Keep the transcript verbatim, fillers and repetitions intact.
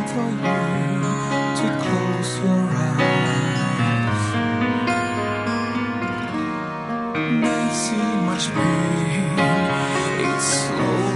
for you to close your eyes. May see much pain, it slowly